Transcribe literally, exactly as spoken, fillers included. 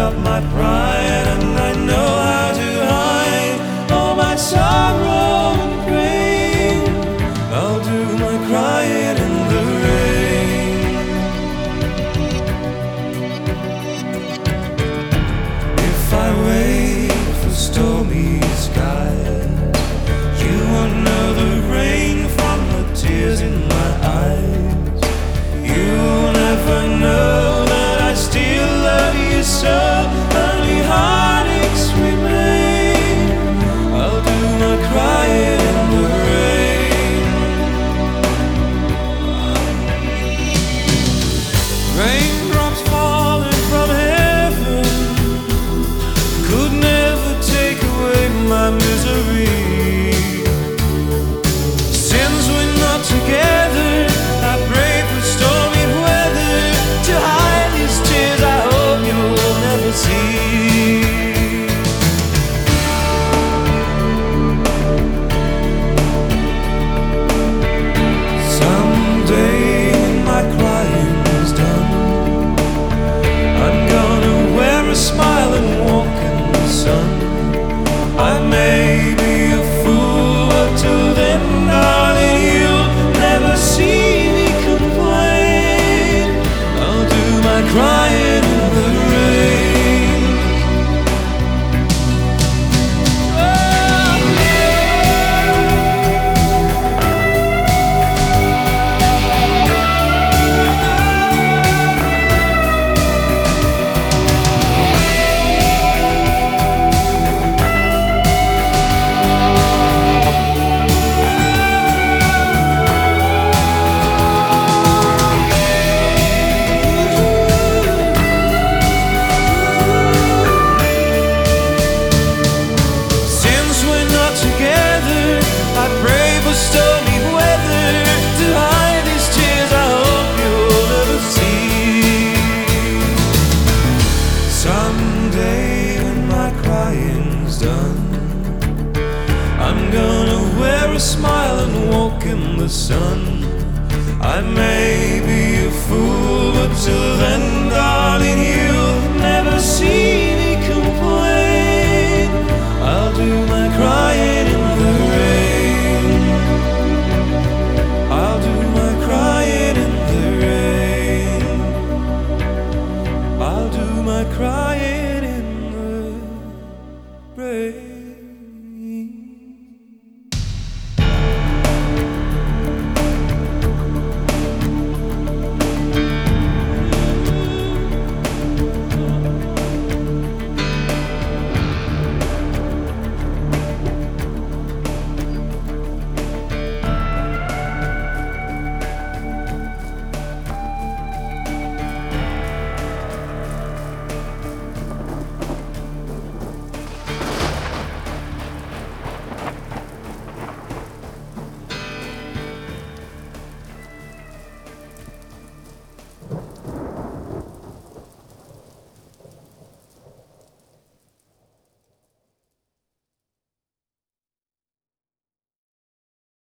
up my pride, and I know how to hide all my sorrow and pain. I'll do my crying in the rain. If I wait for stormy skies, you won't know the rain from the tears in my eyes. You'll never know that I still love you so. Only heartaches remain. I'll do my crying in the rain. Raindrops falling from heaven could never take away my misery. Since we're not together, I pray for stormy weather to hide these tears I hope you'll never see. Someday when my crying's done, I'm gonna wear a smile and walk in the sun. I may be a fool, but till then, darling, you'll never see me complain. I'll do my crying in the rain. Since we're not together, I pray for stormy weather to hide these tears I hope you'll never see. Someday when my crying's done, I'm gonna wear a smile and walk in the sun. I may be a fool, but till then, darling, you'll never see me complain. I'll do my crying in the rain. I'll do my crying in the rain. I'll do my crying